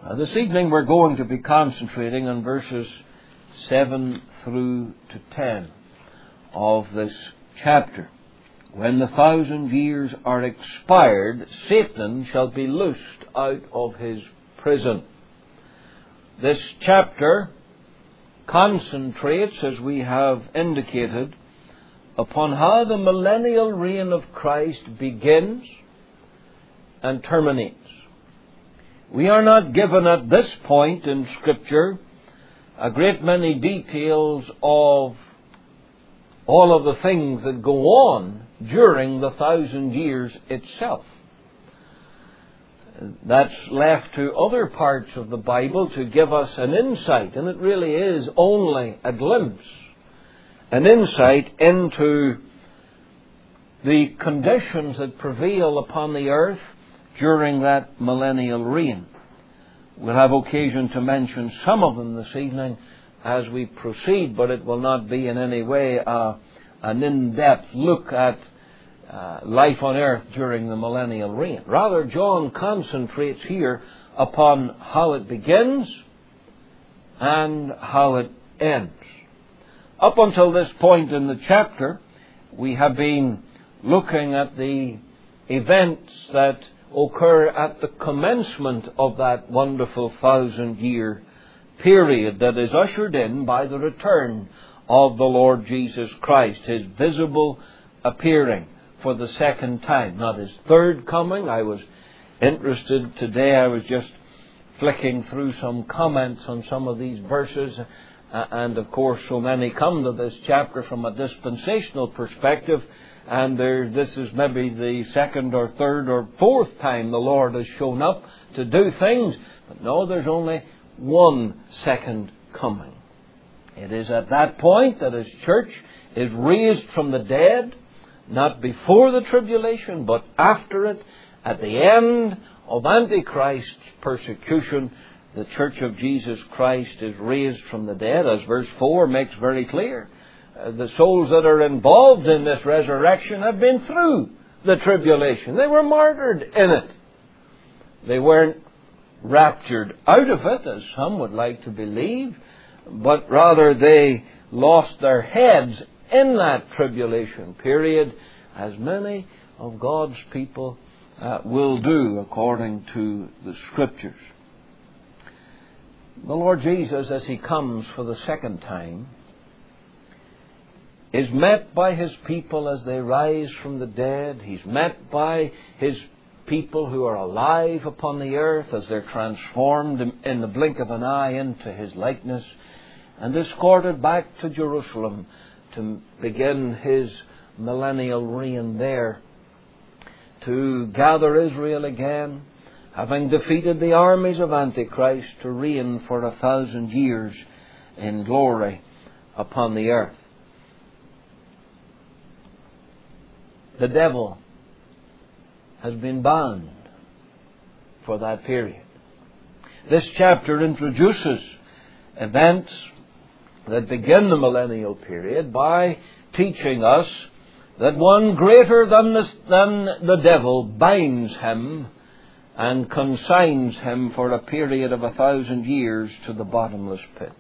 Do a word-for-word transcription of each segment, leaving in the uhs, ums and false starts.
Uh, this evening we're going to be concentrating on verses seven through to ten of this chapter. When the thousand years are expired, Satan shall be loosed out of his prison. This chapter concentrates, as we have indicated, upon how the millennial reign of Christ begins and terminates. We are not given at this point in Scripture a great many details of all of the things that go on during the thousand years itself. That's left to other parts of the Bible to give us an insight, and it really is only a glimpse, an insight into the conditions that prevail upon the earth during that millennial reign. We'll have occasion to mention some of them this evening as we proceed, but it will not be in any way uh, an in-depth look at uh, life on earth during the millennial reign. Rather, John concentrates here upon how it begins and how it ends. Up until this point in the chapter, we have been looking at the events that occur at the commencement of that wonderful thousand-year period that is ushered in by the return of the Lord Jesus Christ, His visible appearing for the second time, not His third coming. I was interested today, I was just flicking through some comments on some of these verses, uh, and of course so many come to this chapter from a dispensational perspective, and there, this is maybe the second or third or fourth time the Lord has shown up to do things. But no, there's only one second coming. It is at that point that His church is raised from the dead, not before the tribulation, but after it. At the end of Antichrist's persecution, the church of Jesus Christ is raised from the dead, as verse four makes very clear. The souls that are involved in this resurrection have been through the tribulation. They were martyred in it. They weren't raptured out of it, as some would like to believe, but rather they lost their heads in that tribulation period, as many of God's people uh, will do according to the Scriptures. The Lord Jesus, as He comes for the second time, is met by His people as they rise from the dead. He's met by His people who are alive upon the earth as they're transformed in the blink of an eye into His likeness, and escorted back to Jerusalem to begin His millennial reign there, to gather Israel again, having defeated the armies of Antichrist, to reign for a thousand years in glory upon the earth. The devil has been bound for that period. This chapter introduces events that begin the millennial period by teaching us that one greater than the, than the devil binds him and consigns him for a period of a thousand years to the bottomless pit.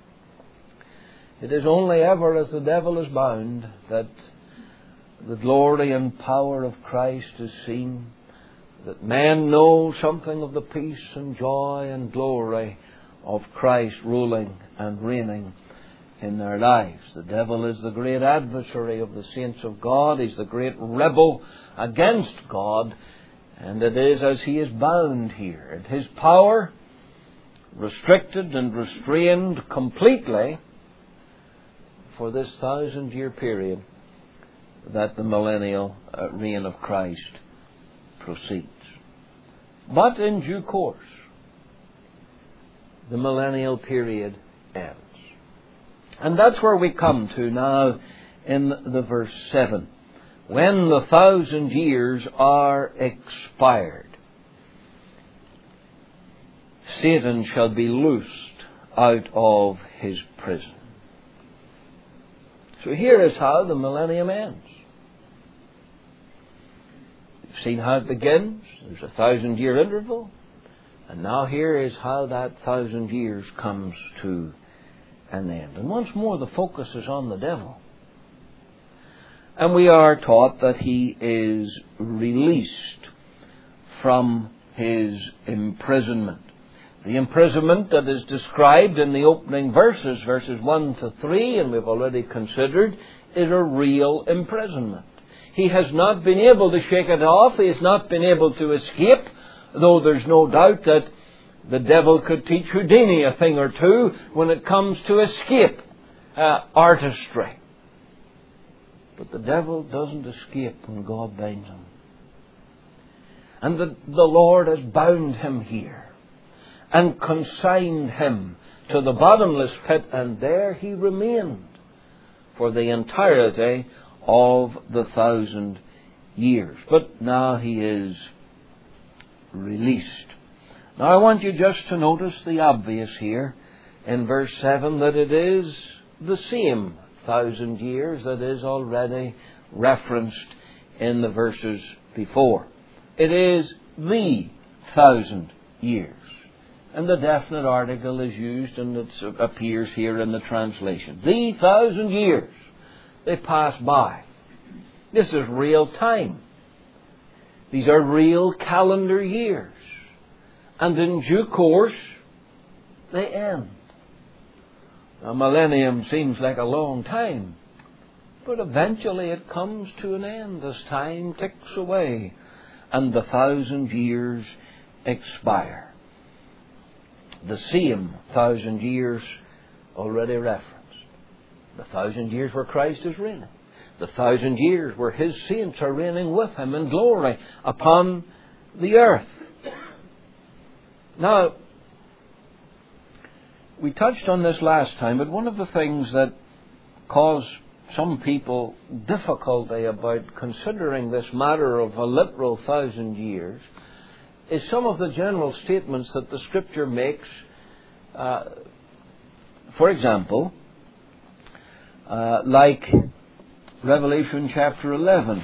It is only ever as the devil is bound that the glory and power of Christ is seen, that men know something of the peace and joy and glory of Christ ruling and reigning in their lives. The devil is the great adversary of the saints of God. He's the great rebel against God, and it is as he is bound here, and his power restricted and restrained completely for this thousand-year period that the millennial uh, reign of Christ proceeds. But in due course, the millennial period ends. And that's where we come to now in the verse seven. When the thousand years are expired, Satan shall be loosed out of his prison. So here is how the millennium ends. You've seen how it begins. There's a thousand-year interval. And now here is how that thousand years comes to an end. And once more the focus is on the devil. And we are taught that he is released from his imprisonment. The imprisonment that is described in the opening verses, verses one to three, and we've already considered, is a real imprisonment. He has not been able to shake it off. He has not been able to escape, though there's no doubt that the devil could teach Houdini a thing or two when it comes to escape uh, artistry. But the devil doesn't escape when God binds him. And the, the Lord has bound him here and consigned him to the bottomless pit, and there he remained for the entirety of the thousand years. But now he is released. Now I want you just to notice the obvious here in verse seven, that it is the same thousand years that is already referenced in the verses before. It is the thousand years. And the definite article is used, and it appears here in the translation. The thousand years. They pass by. This is real time. These are real calendar years. And in due course, they end. A millennium seems like a long time, but eventually it comes to an end as time ticks away and the thousand years expire. The same thousand years already referenced. The thousand years where Christ is reigning. The thousand years where His saints are reigning with Him in glory upon the earth. Now, we touched on this last time, but one of the things that cause some people difficulty about considering this matter of a literal thousand years is some of the general statements that the Scripture makes. Uh, for example, uh, like Revelation chapter eleven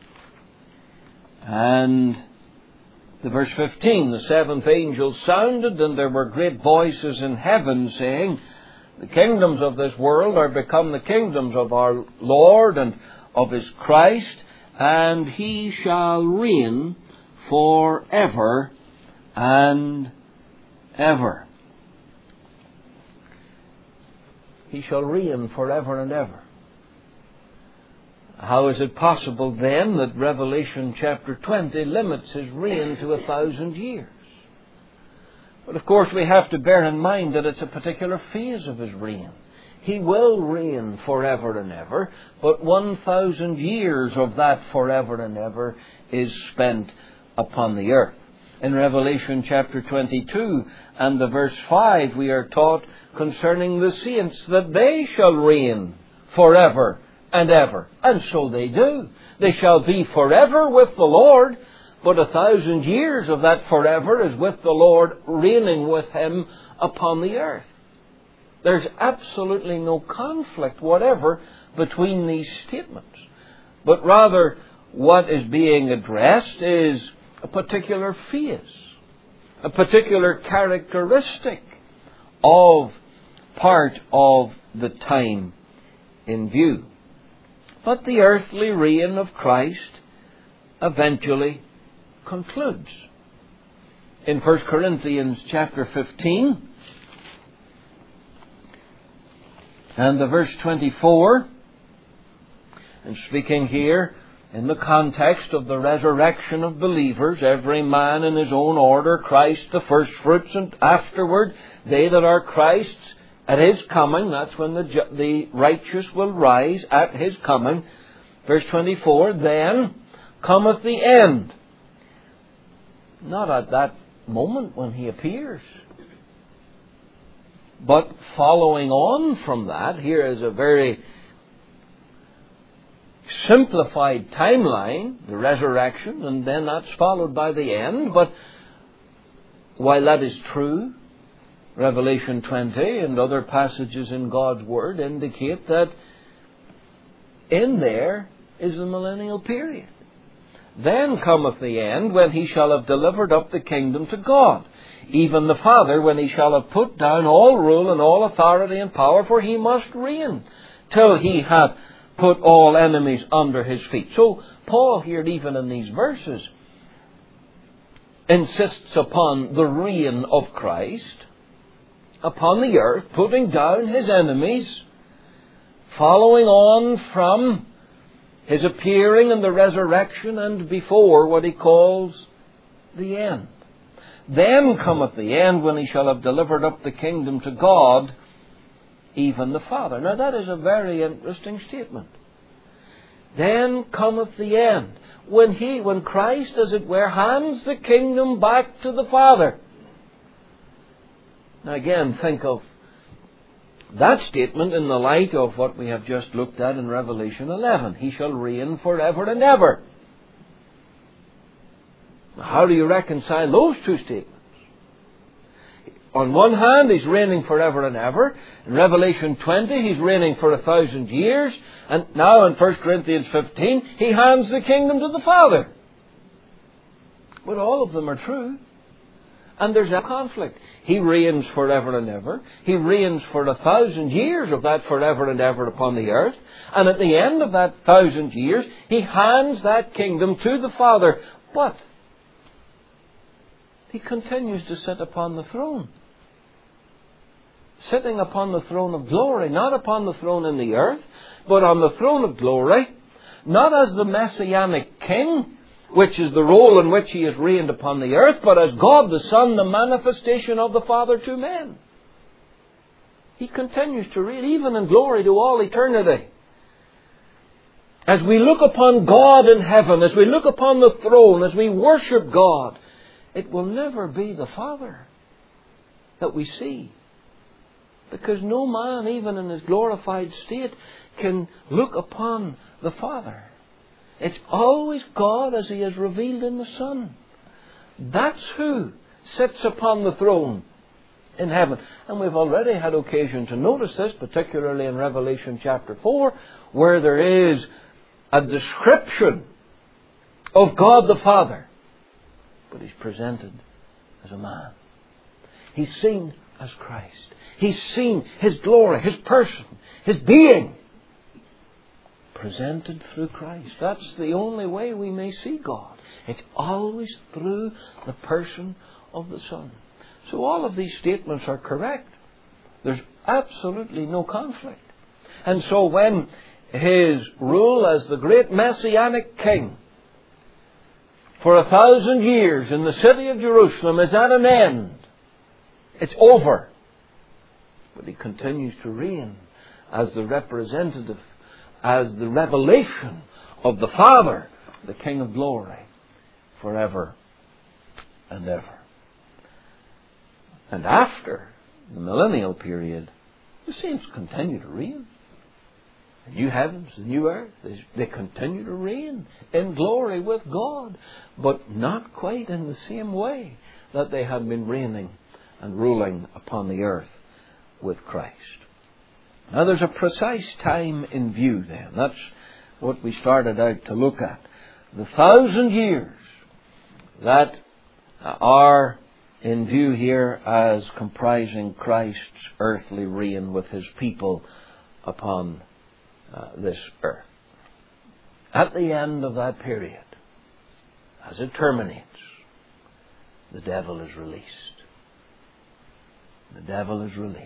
and the verse fifteen, the seventh angel sounded, and there were great voices in heaven saying, the kingdoms of this world are become the kingdoms of our Lord and of His Christ, and He shall reign forever and ever. He shall reign forever and ever. How is it possible then that Revelation chapter twenty limits His reign to a thousand years? But of course we have to bear in mind that it's a particular phase of His reign. He will reign forever and ever, but one thousand years of that forever and ever is spent upon the earth. In Revelation chapter twenty-two and the verse five, we are taught concerning the saints that they shall reign forever and ever. And so they do. They shall be forever with the Lord, but a thousand years of that forever is with the Lord, reigning with Him upon the earth. There's absolutely no conflict whatever between these statements. But rather, what is being addressed is a particular phase, a particular characteristic of part of the time in view. But the earthly reign of Christ eventually concludes. In First Corinthians chapter fifteen and the verse twenty-four, and speaking here in the context of the resurrection of believers, every man in his own order, Christ the firstfruits, and afterward they that are Christ's at His coming. That's when the, ju- the righteous will rise at His coming. Verse twenty-four, then cometh the end. Not at that moment when He appears, but following on from that. Here is a very simplified timeline, the resurrection, and then that's followed by the end. But while that is true, Revelation twenty and other passages in God's Word indicate that in there is the millennial period. Then cometh the end, when He shall have delivered up the kingdom to God. even the Father, when he shall have put down all rule and all authority and power, for he must reign till he hath put all enemies under his feet. So Paul here, even in these verses, insists upon the reign of Christ upon the earth, putting down his enemies, following on from his appearing and the resurrection, and before what he calls the end. Then cometh the end, when he shall have delivered up the kingdom to God, even the Father. Now that is a very interesting statement. Then cometh the end, when he, when Christ, as it were, hands the kingdom back to the Father. Now again, think of that statement in the light of what we have just looked at in Revelation eleven. He shall reign forever and ever. Now, how do you reconcile those two statements? On one hand, he's reigning forever and ever. In Revelation twenty, he's reigning for a thousand years. And now in First Corinthians fifteen, he hands the kingdom to the Father. But all of them are true. And there's a conflict. He reigns forever and ever. He reigns for a thousand years of that forever and ever upon the earth. And at the end of that thousand years, he hands that kingdom to the Father. But he continues to sit upon the throne. Sitting upon the throne of glory, not upon the throne in the earth, but on the throne of glory, not as the Messianic King, which is the role in which he has reigned upon the earth, but as God the Son, the manifestation of the Father to men. He continues to reign, even in glory to all eternity. As we look upon God in heaven, as we look upon the throne, as we worship God, it will never be the Father that we see. Because no man, even in his glorified state, can look upon the Father. It's always God as he is revealed in the Son. That's who sits upon the throne in heaven. And we've already had occasion to notice this, particularly in Revelation chapter four, where there is a description of God the Father. But he's presented as a man. He's seen as Christ. He's seen his glory, his person, his being, presented through Christ. That's the only way we may see God. It's always through the person of the Son. So all of these statements are correct. There's absolutely no conflict. And so when his rule as the great Messianic King for a thousand years in the city of Jerusalem is at an end, it's over. But he continues to reign as the representative, as the revelation of the Father, the King of glory, forever and ever. And after the millennial period, the saints continue to reign. The new heavens, the new earth, they, they continue to reign in glory with God, but not quite in the same way that they had been reigning and ruling upon the earth with Christ. Now there's a precise time in view then. That's what we started out to look at. The thousand years that are in view here as comprising Christ's earthly reign with his people upon uh, this earth. At the end of that period, as it terminates, the devil is released. The devil is released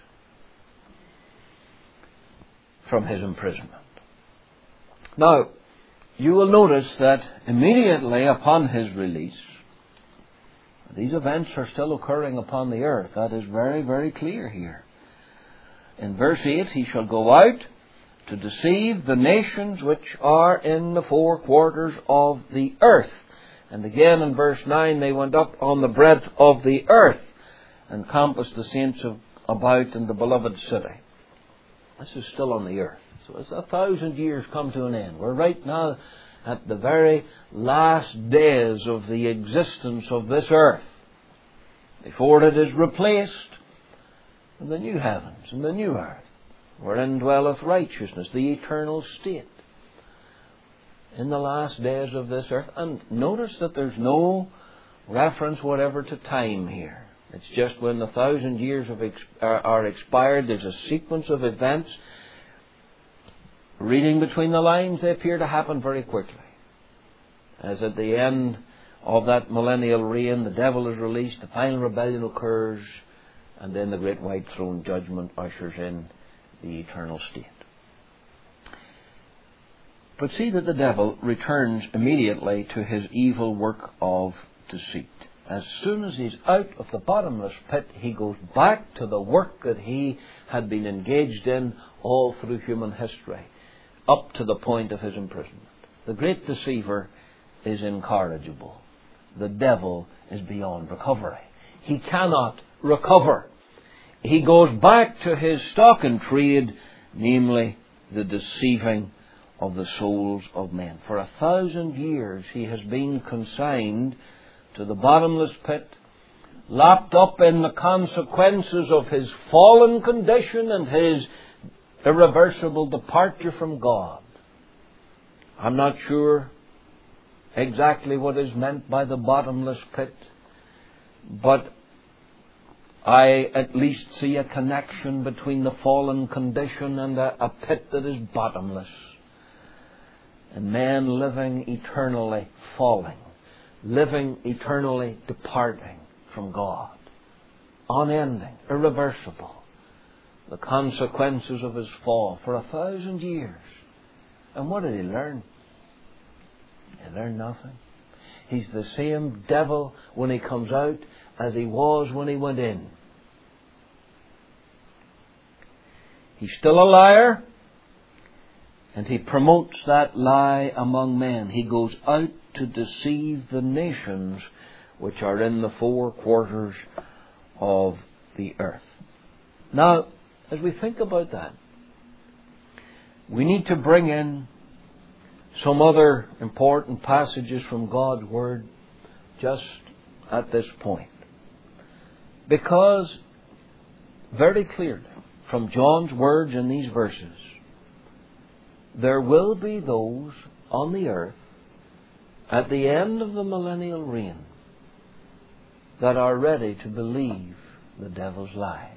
from his imprisonment. Now, you will notice that immediately upon his release, these events are still occurring upon the earth. That is very, very clear here. In verse eight, he shall go out to deceive the nations which are in the four quarters of the earth. And again in verse nine, they went up on the breadth of the earth and compassed the saints of, about in the beloved city. This is still on the earth. So as a thousand years come to an end, we're right now at the very last days of the existence of this earth, before it is replaced in the new heavens and the new earth, wherein dwelleth righteousness, the eternal state, in the last days of this earth. And notice that there's no reference whatever to time here. It's just when the thousand years have ex- are, are expired, there's a sequence of events. Reading between the lines, they appear to happen very quickly. As at the end of that millennial reign, the devil is released, the final rebellion occurs, and then the great white throne judgment ushers in the eternal state. But see that the devil returns immediately to his evil work of deceit. As soon as he's out of the bottomless pit, he goes back to the work that he had been engaged in all through human history, up to the point of his imprisonment. The great deceiver is incorrigible. The devil is beyond recovery. He cannot recover. He goes back to his stock in trade, namely the deceiving of the souls of men. For a thousand years he has been consigned to the bottomless pit, lapped up in the consequences of his fallen condition and his irreversible departure from God. I'm not sure exactly what is meant by the bottomless pit, but I at least see a connection between the fallen condition and a, a pit that is bottomless, and man living eternally falling, living eternally departing from God, unending, irreversible, the consequences of his fall for a thousand years. And what did he learn? He learned nothing. He's the same devil when he comes out as he was when he went in. He's still a liar, and he promotes that lie among men. He goes out to deceive the nations which are in the four quarters of the earth. Now, as we think about that, we need to bring in some other important passages from God's Word just at this point. Because very clearly, from John's words in these verses, there will be those on the earth at the end of the millennial reign that are ready to believe the devil's lie.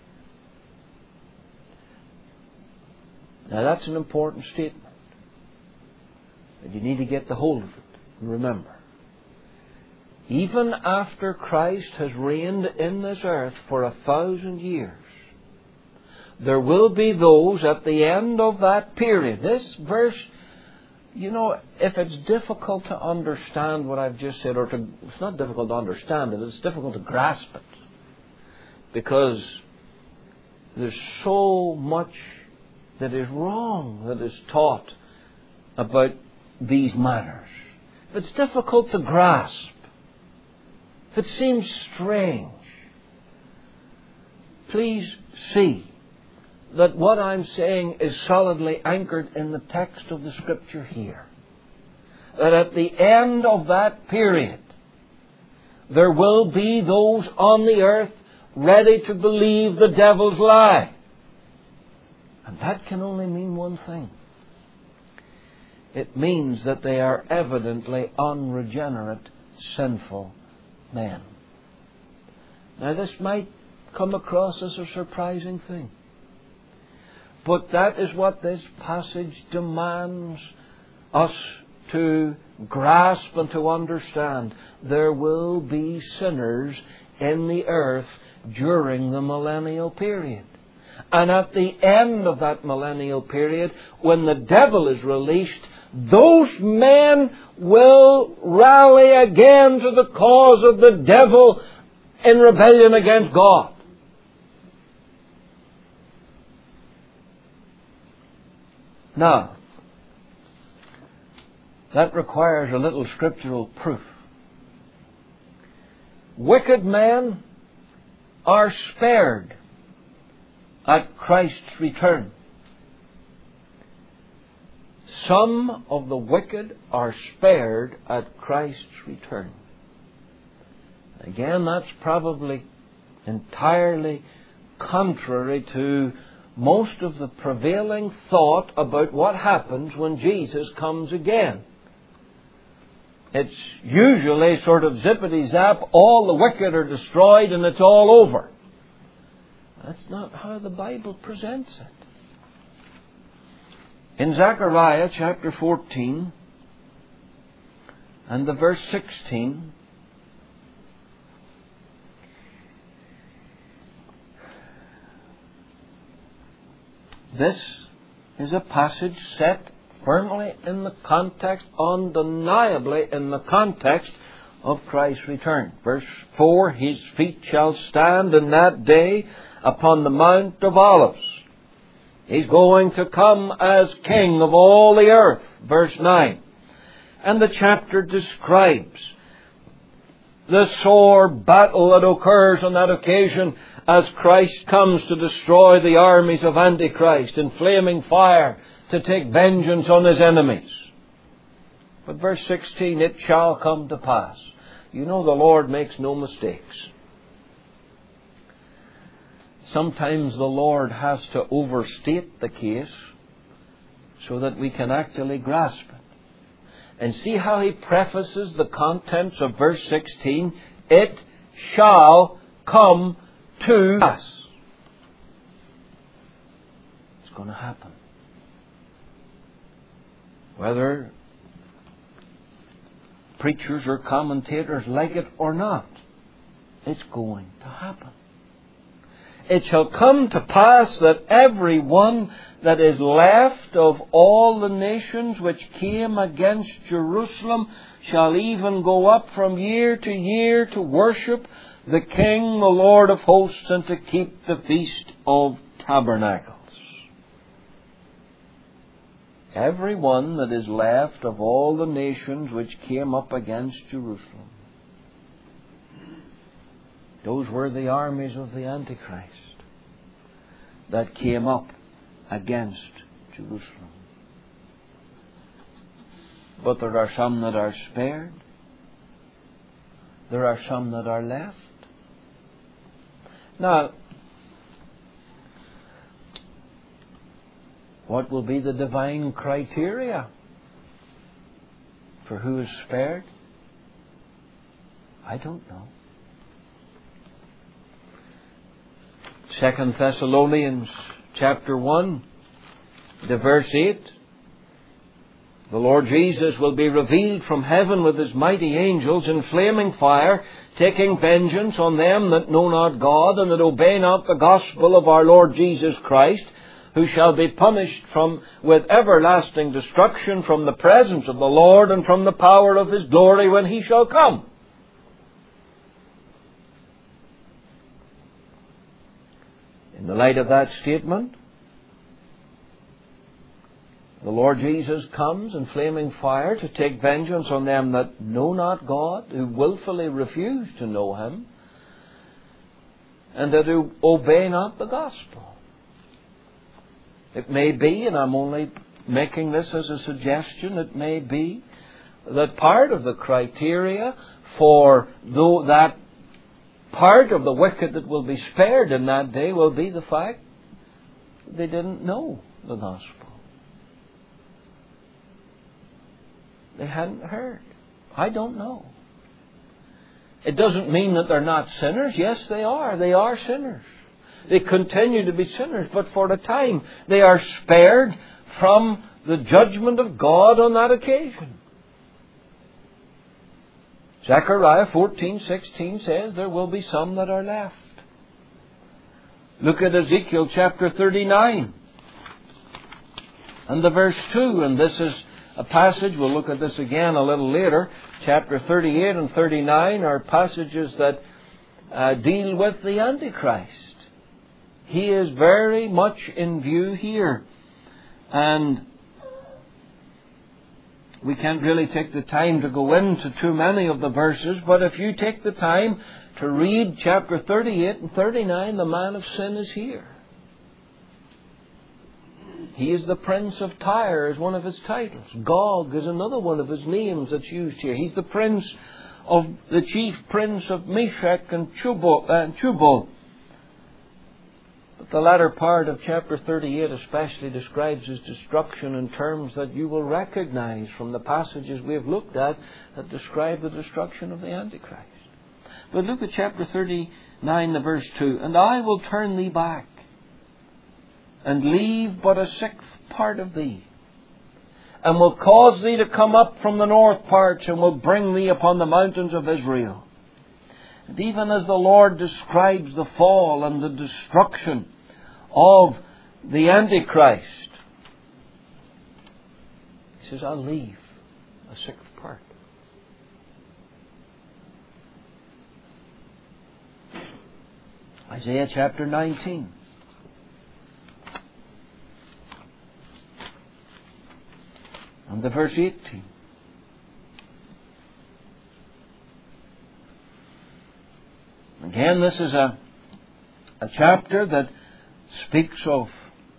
Now that's an important statement. And you need to get the hold of it. And remember, even after Christ has reigned in this earth for a thousand years, there will be those at the end of that period. This verse, you know, if it's difficult to understand what I've just said, or to, it's not difficult to understand it, it's difficult to grasp it. Because there's so much that is wrong that is taught about these matters. If it's difficult to grasp, if it seems strange, please see that what I'm saying is solidly anchored in the text of the Scripture here. That at the end of that period, there will be those on the earth ready to believe the devil's lie. And that can only mean one thing. It means that they are evidently unregenerate, sinful men. Now this might come across as a surprising thing. But that is what this passage demands us to grasp and to understand. There will be sinners in the earth during the millennial period. And at the end of that millennial period, when the devil is released, those men will rally again to the cause of the devil in rebellion against God. Now, that requires a little scriptural proof. Wicked men are spared at Christ's return. Some of the wicked are spared at Christ's return. Again, that's probably entirely contrary to most of the prevailing thought about what happens when Jesus comes again. It's usually sort of zippity-zap, all the wicked are destroyed and it's all over. That's not how the Bible presents it. In Zechariah chapter fourteen and the verse sixteen, this is a passage set firmly in the context, undeniably in the context of Christ's return. Verse four, His feet shall stand in that day upon the Mount of Olives. He's going to come as King of all the earth. Verse nine. And the chapter describes the sore battle that occurs on that occasion as Christ comes to destroy the armies of Antichrist in flaming fire to take vengeance on His enemies. But verse sixteen, it shall come to pass. You know the Lord makes no mistakes. Sometimes the Lord has to overstate the case so that we can actually grasp it. And see how He prefaces the contents of verse sixteen. It shall come to pass. It's going to happen. Whether preachers or commentators like it or not, it's going to happen. It shall come to pass that every one that is left of all the nations which came against Jerusalem shall even go up from year to year to worship the King, the Lord of hosts, and to keep the Feast of Tabernacles. Every one that is left of all the nations which came up against Jerusalem. Those were the armies of the Antichrist that came up against Jerusalem. But there are some that are spared. There are some that are left. Now, what will be the divine criteria for who is spared? I don't know. Second Thessalonians chapter one, the verse eight. The Lord Jesus will be revealed from heaven with His mighty angels in flaming fire, taking vengeance on them that know not God and that obey not the gospel of our Lord Jesus Christ, who shall be punished from with everlasting destruction from the presence of the Lord and from the power of His glory when He shall come. In the light of that statement, the Lord Jesus comes in flaming fire to take vengeance on them that know not God, who willfully refuse to know Him, and that who obey not the gospel. It may be, and I'm only making this as a suggestion, it may be that part of the criteria for though that part of the wicked that will be spared in that day will be the fact they didn't know the gospel. They hadn't heard. I don't know. It doesn't mean that they're not sinners. Yes, they are. They are sinners. They continue to be sinners, but for a time they are spared from the judgment of God on that occasion. Zechariah fourteen sixteen says there will be some that are left. Look at Ezekiel chapter thirty-nine and the verse two, and this is a passage, we'll look at this again a little later. Chapter thirty-eight and thirty-nine are passages that uh, deal with the Antichrist. He is very much in view here. And we can't really take the time to go into too many of the verses, but if you take the time to read chapter thirty-eight and thirty-nine, the man of sin is here. He is the Prince of Tyre is one of his titles. Gog is another one of his names that's used here. He's the Prince of the chief Prince of Meshech and Tubal. And Tubal. But the latter part of chapter thirty-eight especially describes his destruction in terms that you will recognize from the passages we have looked at that describe the destruction of the Antichrist. But look at chapter thirty-nine, the verse two. And I will turn thee back, and leave but a sixth part of thee, and will cause thee to come up from the north parts, and will bring thee upon the mountains of Israel. And even as the Lord describes the fall and the destruction of the Antichrist, He says, I'll leave a sixth part. Isaiah chapter nineteen. And the verse eighteen. Again, this is a, a chapter that speaks of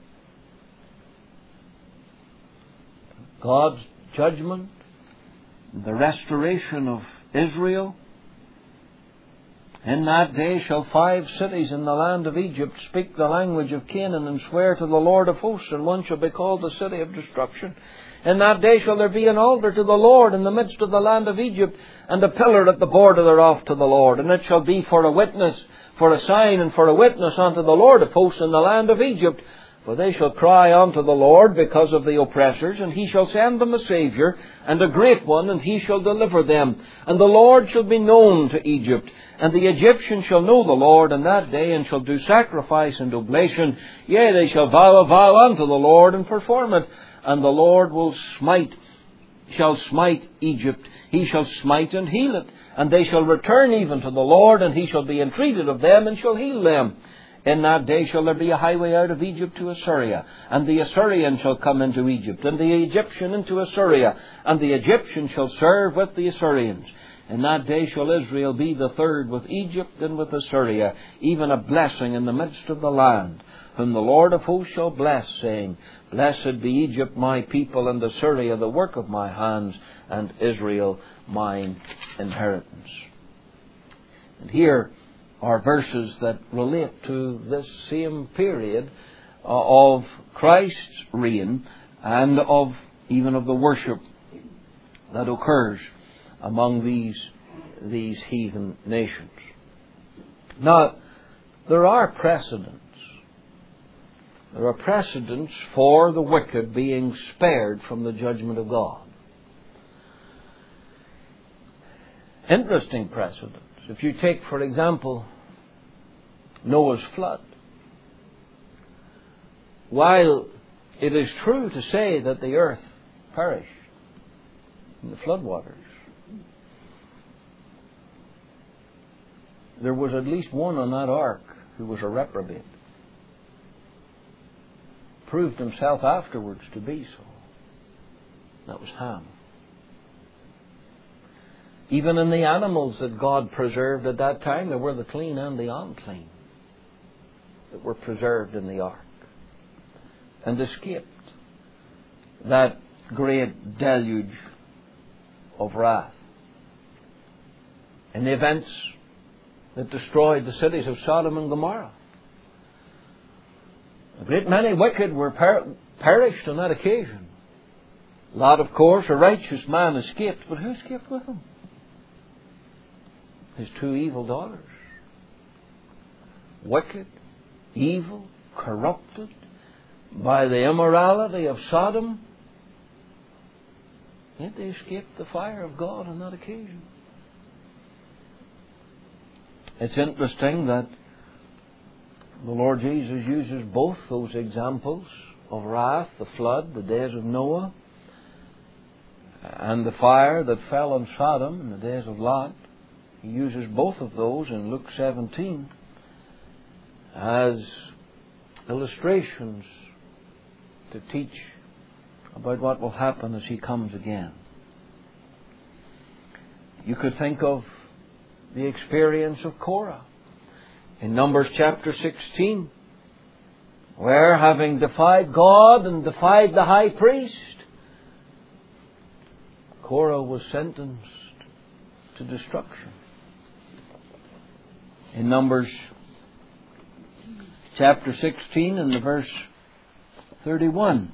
God's judgment, the restoration of Israel. In that day shall five cities in the land of Egypt speak the language of Canaan, and swear to the Lord of hosts, and one shall be called the city of destruction. In that day shall there be an altar to the Lord in the midst of the land of Egypt, and a pillar at the border thereof to the Lord. And it shall be for a witness, for a sign, and for a witness unto the Lord of hosts in the land of Egypt. For they shall cry unto the Lord because of the oppressors, and He shall send them a Saviour, and a great one, and He shall deliver them. And the Lord shall be known to Egypt, and the Egyptians shall know the Lord in that day, and shall do sacrifice and oblation. Yea, they shall vow a vow unto the Lord, and perform it. And the Lord will smite, shall smite Egypt. He shall smite and heal it. And they shall return even to the Lord, and He shall be entreated of them, and shall heal them. In that day shall there be a highway out of Egypt to Assyria, and the Assyrian shall come into Egypt, and the Egyptian into Assyria, and the Egyptian shall serve with the Assyrians. In that day shall Israel be the third with Egypt and with Assyria, even a blessing in the midst of the land, whom the Lord of hosts shall bless, saying, Blessed be Egypt my people, and Assyria the work of my hands, and Israel mine inheritance. And here are verses that relate to this same period of Christ's reign, and of even of the worship that occurs among these, these heathen nations. Now, there are precedents. There are precedents for the wicked being spared from the judgment of God. Interesting precedents. If you take, for example, Noah's flood. While it is true to say that the earth perished in the floodwaters, there was at least one on that ark who was a reprobate. Proved himself afterwards to be so. That was Ham. Even in the animals that God preserved at that time, there were the clean and the unclean that were preserved in the ark and escaped that great deluge of wrath. And the events that destroyed the cities of Sodom and Gomorrah. A great many wicked were per- perished on that occasion. Lot, of course, a righteous man escaped, but who escaped with him? His two evil daughters. Wicked, evil, corrupted by the immorality of Sodom. Yet they escaped the fire of God on that occasion. It's interesting that the Lord Jesus uses both those examples of wrath, the flood, the days of Noah, and the fire that fell on Sodom in the days of Lot. He uses both of those in Luke seventeen as illustrations to teach about what will happen as He comes again. You could think of the experience of Korah in Numbers chapter sixteen, where, having defied God and defied the high priest, Korah was sentenced to destruction. In Numbers chapter sixteen and the verse thirty-one.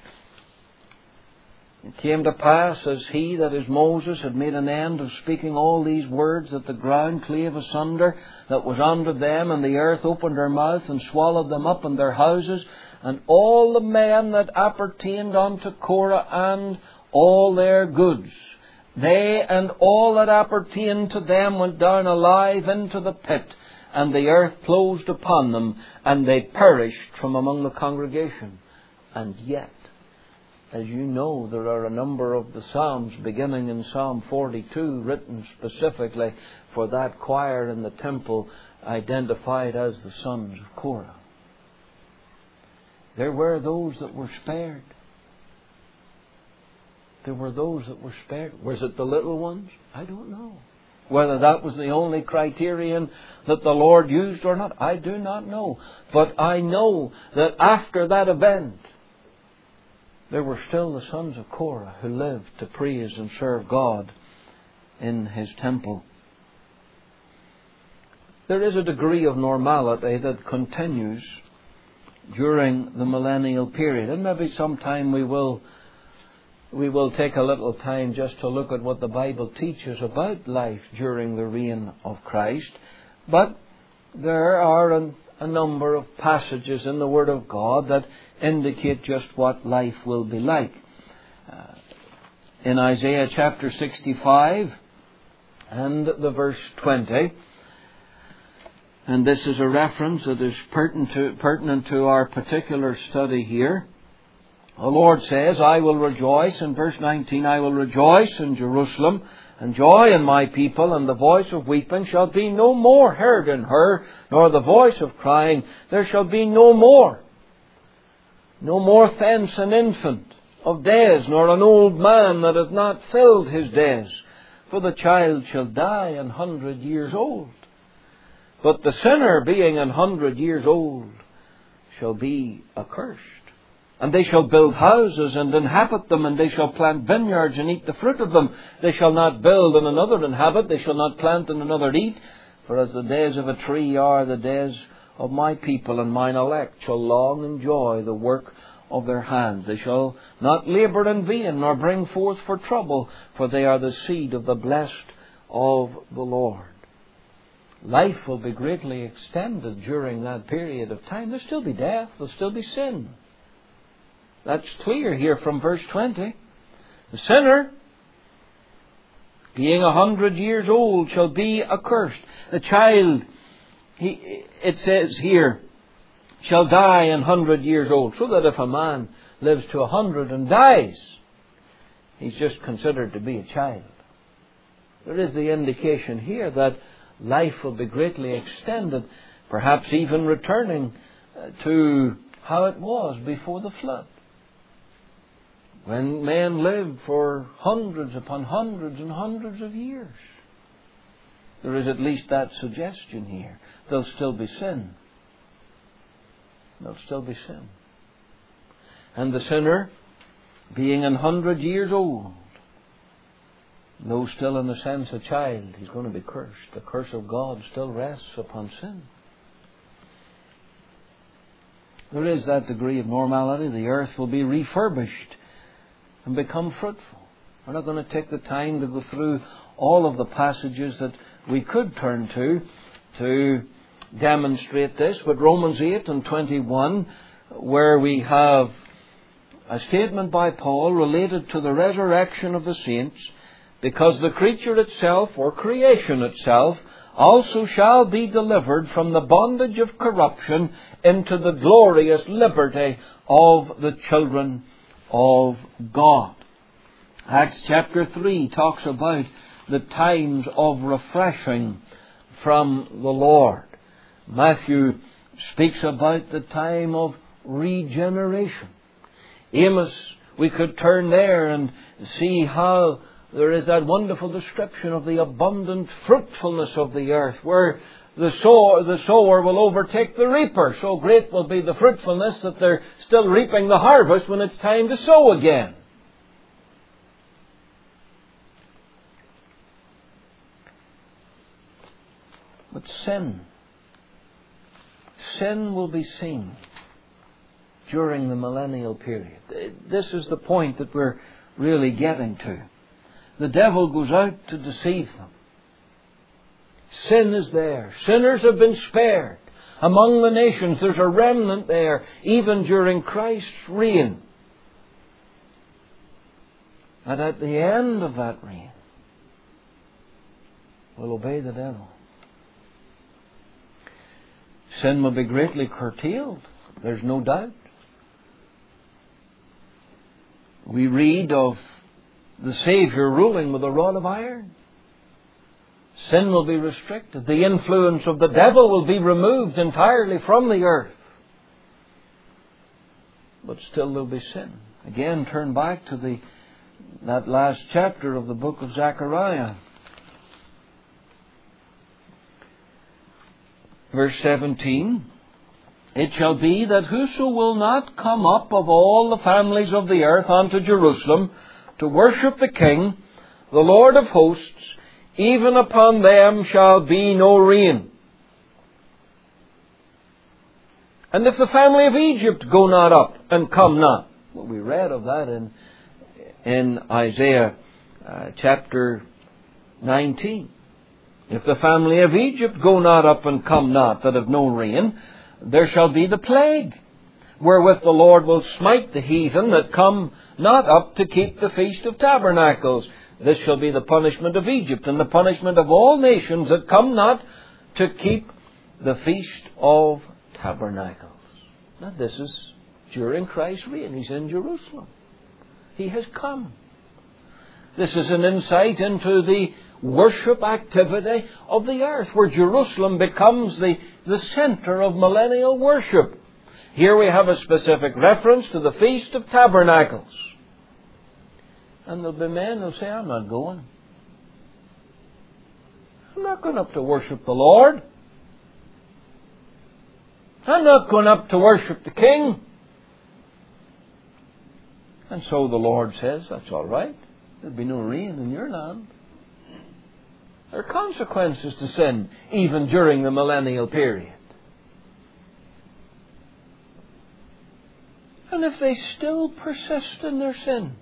It came to pass, as he, that is Moses, had made an end of speaking all these words, that the ground clave asunder that was under them, and the earth opened her mouth and swallowed them up in their houses, and all the men that appertained unto Korah and all their goods. They and all that appertained to them went down alive into the pit, and the earth closed upon them, and they perished from among the congregation. And yet, as you know, there are a number of the Psalms, beginning in Psalm forty-two, written specifically for that choir in the temple, identified as the sons of Korah. There were those that were spared. There were those that were spared. Was it the little ones? I don't know. Whether that was the only criterion that the Lord used or not, I do not know. But I know that after that event, there were still the sons of Korah who lived to praise and serve God in His temple. There is a degree of normality that continues during the millennial period. And maybe sometime we will we will take a little time just to look at what the Bible teaches about life during the reign of Christ. But there are an, a number of passages in the Word of God that indicate just what life will be like. Uh, in Isaiah chapter sixty-five and the verse twenty, and this is a reference that is pertinent to, pertinent to our particular study here. The Lord says, I will rejoice, in verse nineteen, I will rejoice in Jerusalem, and joy in my people, and the voice of weeping shall be no more heard in her, nor the voice of crying, there shall be no more. No more thence an infant of days, nor an old man that hath not filled his days. For the child shall die an hundred years old. But the sinner, being an hundred years old, shall be accursed. And they shall build houses and inhabit them, and they shall plant vineyards and eat the fruit of them. They shall not build and another inhabit, they shall not plant and another eat. For as the days of a tree are the days of my people, and mine elect shall long enjoy the work of their hands. They shall not labour in vain, nor bring forth for trouble, for they are the seed of the blessed of the Lord. Life will be greatly extended during that period of time. There'll still be death, there'll still be sin. That's clear here from verse twenty. The sinner, being a hundred years old, shall be accursed. The child, he, it says here, shall die an hundred years old. So that if a man lives to a hundred and dies, he's just considered to be a child. There is the indication here that life will be greatly extended, perhaps even returning to how it was before the flood, when men lived for hundreds upon hundreds and hundreds of years. There is at least that suggestion here. There'll still be sin. There'll still be sin. And the sinner, being an hundred years old, though still in the sense a child, he's going to be cursed. The curse of God still rests upon sin. There is that degree of normality. The earth will be refurbished and become fruitful. We're not going to take the time to go through all of the passages that we could turn to to demonstrate this, but Romans eight and twenty-one, where we have a statement by Paul related to the resurrection of the saints, because the creature itself, or creation itself, also shall be delivered from the bondage of corruption into the glorious liberty of the children of God. Acts chapter three talks about the times of refreshing from the Lord. Matthew speaks about the time of regeneration. Amos, we could turn there and see how there is that wonderful description of the abundant fruitfulness of the earth, where the sower, the sower will overtake the reaper. So great will be the fruitfulness that they're still reaping the harvest when it's time to sow again. But sin, sin will be seen during the millennial period. This is the point that we're really getting to. The devil goes out to deceive them. Sin is there. Sinners have been spared. Among the nations, there's a remnant there, even during Christ's reign. And at the end of that reign, we'll obey the devil. Sin will be greatly curtailed. There's no doubt. We read of the Savior ruling with a rod of iron. Sin will be restricted. The influence of the devil will be removed entirely from the earth. But still there'll be sin. Again, turn back to the that last chapter of the book of Zechariah. Verse seventeen. It shall be that whoso will not come up of all the families of the earth unto Jerusalem to worship the King, the Lord of hosts, even upon them shall be no rain. And if the family of Egypt go not up and come not. Well, we read of that in, in Isaiah uh, chapter nineteen. If the family of Egypt go not up and come not, that have no rain, there shall be the plague, wherewith the Lord will smite the heathen that come not up to keep the Feast of Tabernacles. This shall be the punishment of Egypt, and the punishment of all nations that come not to keep the Feast of Tabernacles. Now this is during Christ's reign. He's in Jerusalem. He has come. This is an insight into the worship activity of the earth, where Jerusalem becomes the, the center of millennial worship. Here we have a specific reference to the Feast of Tabernacles. And there'll be men who'll say, I'm not going. I'm not going up to worship the Lord. I'm not going up to worship the King. And so the Lord says, that's all right. There'll be no rain in your land. There are consequences to sin, even during the millennial period. And if they still persist in their sin,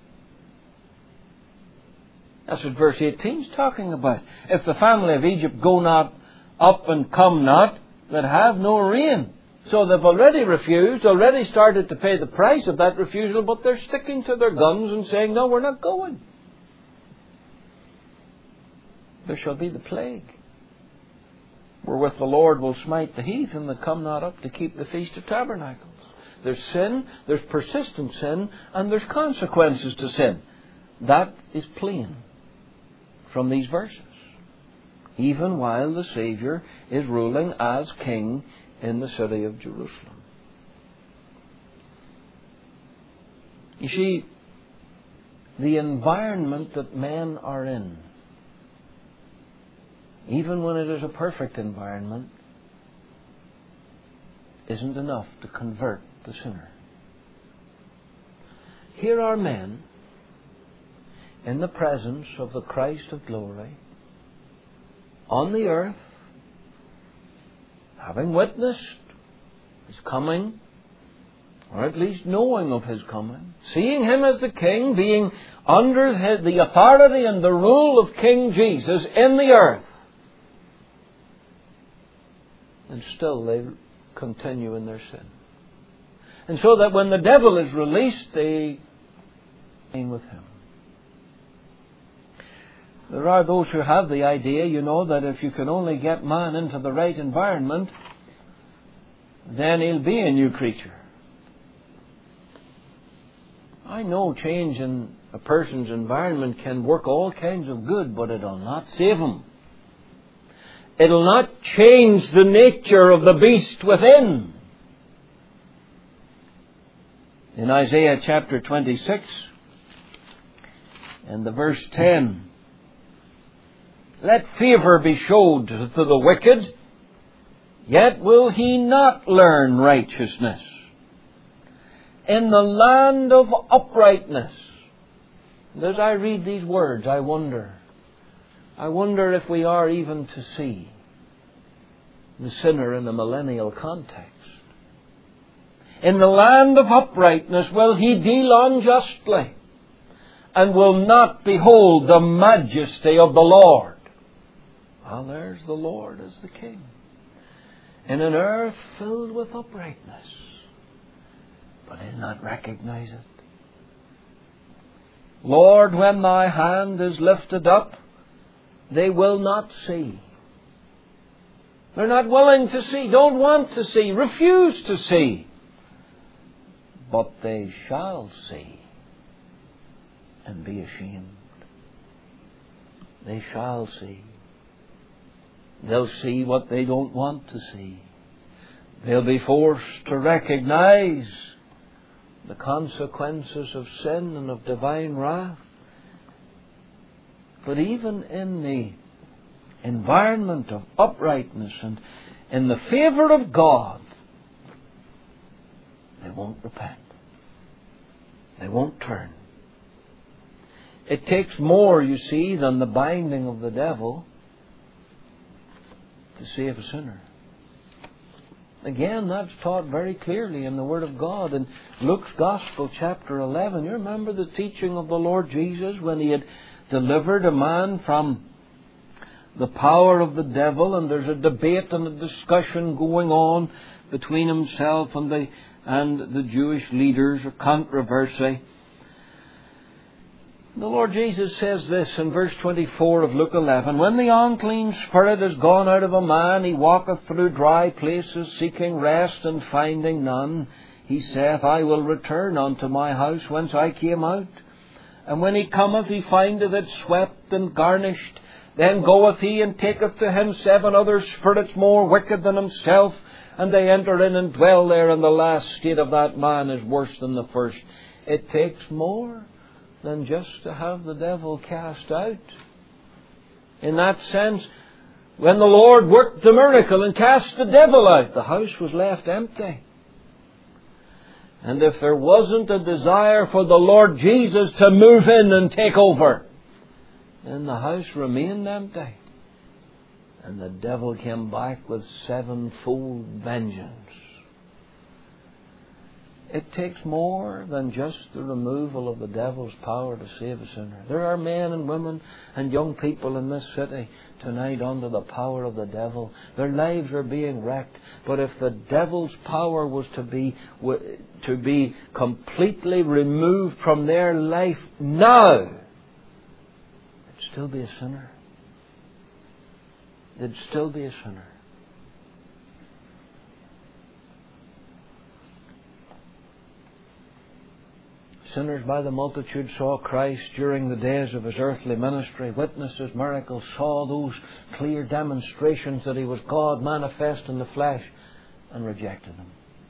that's what verse eighteen is talking about. If the family of Egypt go not up and come not, that have no rain. So they've already refused, already started to pay the price of that refusal, but they're sticking to their guns and saying, no, we're not going. There shall be the plague, wherewith the Lord will smite the heathen that come not up to keep the Feast of Tabernacles. There's sin, there's persistent sin, and there's consequences to sin. That is plain from these verses. Even while the Savior is ruling as King in the city of Jerusalem. You see, the environment that men are in, even when it is a perfect environment, isn't enough to convert the sinner. Here are men in the presence of the Christ of glory on the earth, having witnessed His coming, or at least knowing of His coming, seeing Him as the King, being under the authority and the rule of King Jesus in the earth. And still they continue in their sin. And so that when the devil is released, they remain with him. There are those who have the idea, you know, that if you can only get man into the right environment, then he'll be a new creature. I know change in a person's environment can work all kinds of good, but it'll not save him. It'll not change the nature of the beast within. In Isaiah chapter twenty-six, and the verse ten, let favor be showed to the wicked, yet will he not learn righteousness. In the land of uprightness. And as I read these words, I wonder, I wonder if we are even to see the sinner in a millennial context. In the land of uprightness will he deal unjustly, and will not behold the majesty of the Lord. Well, there's the Lord as the King, in an earth filled with uprightness, but he'll not recognize it. Lord, when thy hand is lifted up, they will not see. They're not willing to see, don't want to see, refuse to see. But they shall see and be ashamed. They shall see. They'll see what they don't want to see. They'll be forced to recognize the consequences of sin and of divine wrath. But even in the environment of uprightness and in the favour of God, they won't repent. They won't turn. It takes more, you see, than the binding of the devil to save a sinner. Again, that's taught very clearly in the Word of God. In Luke's Gospel, chapter eleven, you remember the teaching of the Lord Jesus when He had delivered a man from the power of the devil, and there's a debate and a discussion going on between Himself and the and the Jewish leaders, a controversy. The Lord Jesus says this in verse twenty-four of Luke eleven, "When the unclean spirit is gone out of a man, he walketh through dry places, seeking rest and finding none. He saith, I will return unto my house whence I came out. And when he cometh, he findeth it swept and garnished. Then goeth he and taketh to him seven other spirits more wicked than himself, and they enter in and dwell there, and the last state of that man is worse than the first." It takes more than just to have the devil cast out. In that sense, when the Lord worked the miracle and cast the devil out, the house was left empty. And if there wasn't a desire for the Lord Jesus to move in and take over, then the house remained empty. And the devil came back with sevenfold vengeance. It takes more than just the removal of the devil's power to save a sinner. There are men and women and young people in this city tonight under the power of the devil. Their lives are being wrecked. But if the devil's power was to be to be completely removed from their life now, they'd still be a sinner. They'd still be a sinner. Sinners by the multitude saw Christ during the days of His earthly ministry, witnessed His miracles, saw those clear demonstrations that He was God manifest in the flesh, and rejected Him.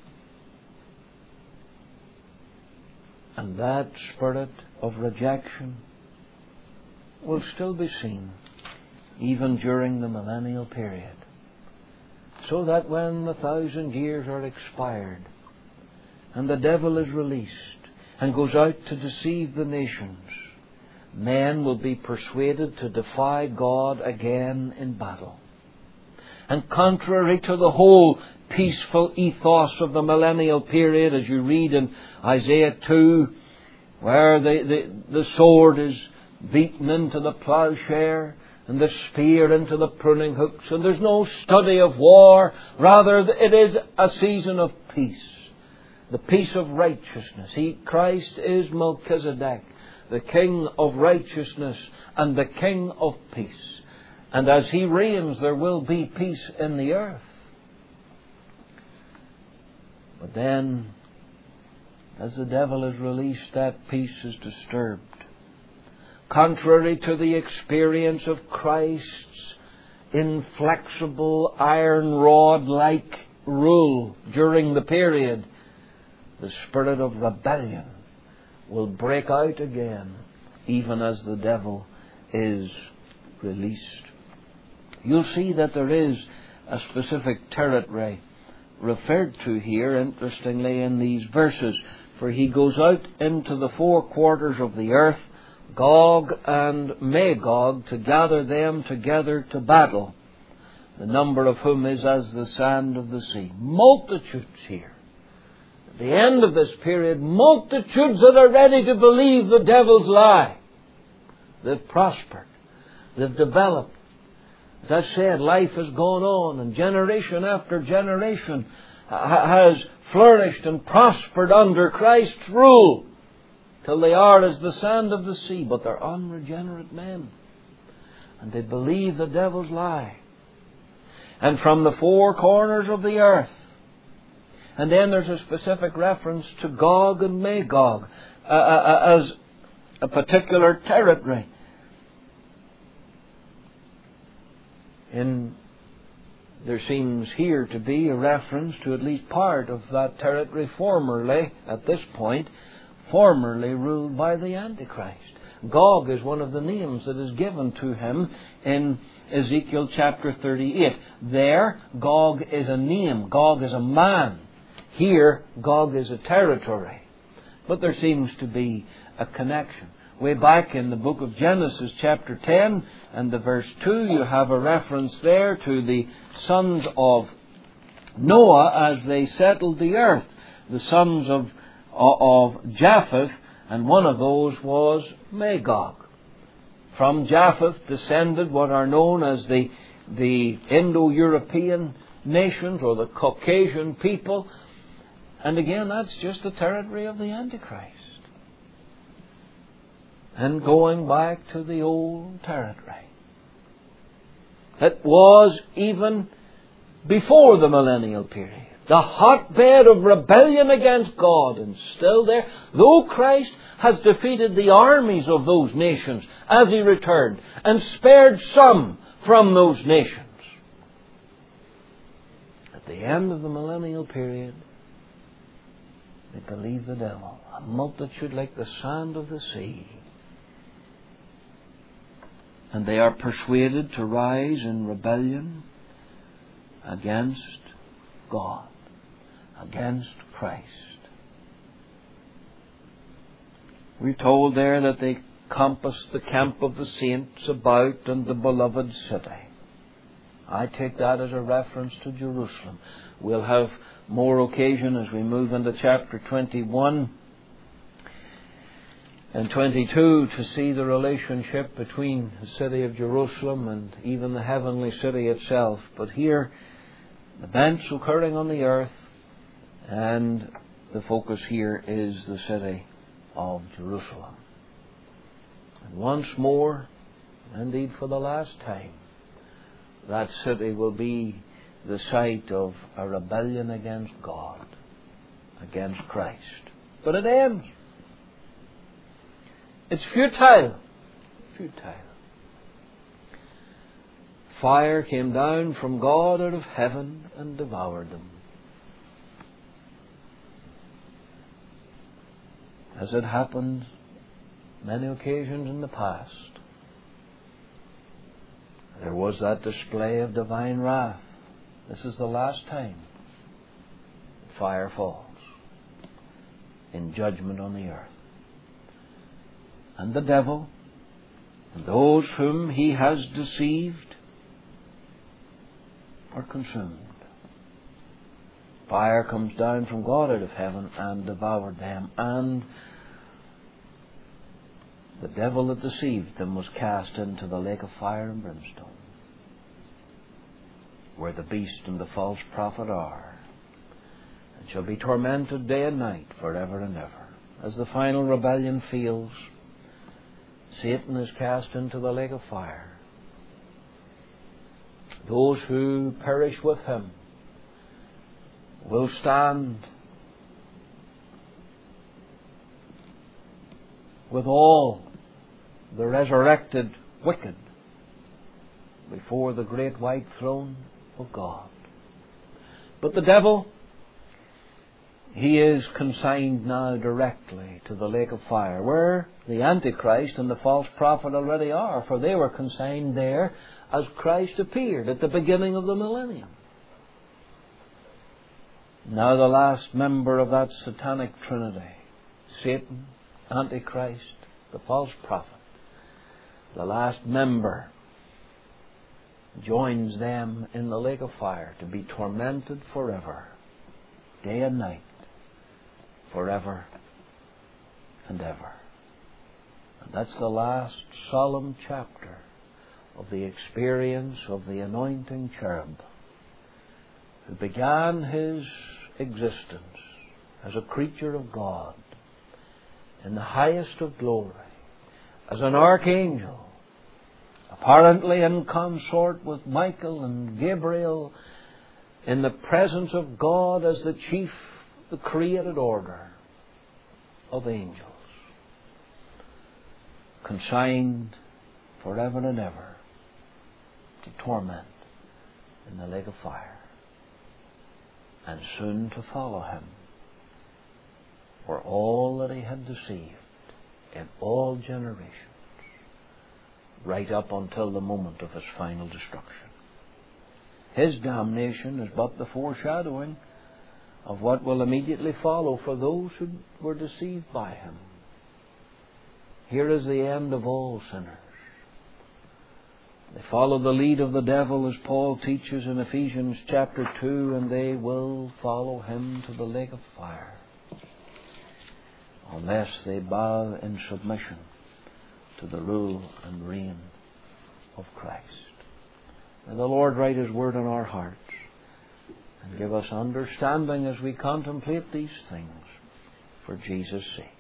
And that spirit of rejection will still be seen even during the millennial period. So that when the thousand years are expired and the devil is released and goes out to deceive the nations, men will be persuaded to defy God again in battle. And contrary to the whole peaceful ethos of the millennial period, as you read in Isaiah two, where the, the, the sword is beaten into the plowshare and the spear into the pruning hooks, and there's no study of war, rather it is a season of peace. The peace of righteousness. He, Christ, is Melchizedek, the King of righteousness and the King of peace. And as He reigns, there will be peace in the earth. But then, as the devil is released, that peace is disturbed. Contrary to the experience of Christ's inflexible, iron rod-like rule during the period, the spirit of rebellion will break out again, even as the devil is released. You'll see that there is a specific territory referred to here, interestingly, in these verses. For he goes out into the four quarters of the earth, Gog and Magog, to gather them together to battle. the number of whom is as the sand of the sea. Multitudes here. At the end of this period, multitudes that are ready to believe the devil's lie. They've prospered. They've developed. As I said, life has gone on, and generation after generation has flourished and prospered under Christ's rule till they are as the sand of the sea. But they're unregenerate men, and they believe the devil's lie. And from the four corners of the earth. And then there's a specific reference to Gog and Magog uh, uh, as a particular territory. In, there seems here to be a reference to at least part of that territory formerly, at this point, formerly ruled by the Antichrist. Gog is one of the names that is given to him in Ezekiel chapter thirty-eight. There, Gog is a name. Gog is a man. Here, Gog is a territory. But there seems to be a connection. Way back in the book of Genesis chapter ten and the verse two, you have a reference there to the sons of Noah as they settled the earth. The sons of, of Japheth, and one of those was Magog. From Japheth descended what are known as the, the Indo-European nations or the Caucasian people. And again, that's just the territory of the Antichrist. And going back to the old territory. It was even before the millennial period. The hotbed of rebellion against God, and still there, though Christ has defeated the armies of those nations as He returned, and spared some from those nations. At the end of the millennial period, they believe the devil, a multitude like the sand of the sea. And they are persuaded to rise in rebellion against God, against Christ. We're told there that they compassed the camp of the saints about and the beloved city. I take that as a reference to Jerusalem. We'll have more occasion as we move into chapter twenty-one and twenty-two to see the relationship between the city of Jerusalem and even the heavenly city itself. But here, the events occurring on the earth, and the focus here is the city of Jerusalem. And once more, indeed for the last time, that city will be the site of a rebellion against God, against Christ. But it ends. It's futile. Futile. Fire came down from God out of heaven and devoured them. As it happened many occasions in the past, there was that display of divine wrath. This is the last time fire falls in judgment on the earth. And the devil and those whom he has deceived are consumed. Fire comes down from God out of heaven and devoured them. And the devil that deceived them was cast into the lake of fire and brimstone, where the beast and the false prophet are, and shall be tormented day and night forever and ever. As the final rebellion fails, Satan is cast into the lake of fire. Those who perish with him will stand with all the resurrected wicked before the great white throne of God. But the devil, he is consigned now directly to the lake of fire, where the Antichrist and the false prophet already are, for they were consigned there as Christ appeared at the beginning of the millennium. Now the last member of that satanic trinity, Satan, Antichrist, the false prophet, the last member joins them in the lake of fire to be tormented forever, day and night, forever and ever. And that's the last solemn chapter of the experience of the anointing cherub who began his existence as a creature of God in the highest of glory, as an archangel, apparently in consort with Michael and Gabriel, in the presence of God as the chief, the created order of angels, consigned forever and ever to torment in the lake of fire, and soon to follow him for all that he had deceived in all generations, right up until the moment of his final destruction. His damnation is but the foreshadowing of what will immediately follow for those who were deceived by him. Here is the end of all sinners. They follow the lead of the devil, as Paul teaches in Ephesians chapter two, and they will follow him to the lake of fire, unless they bow in submission to the rule and reign of Christ. May the Lord write His word on our hearts and give us understanding as we contemplate these things for Jesus' sake.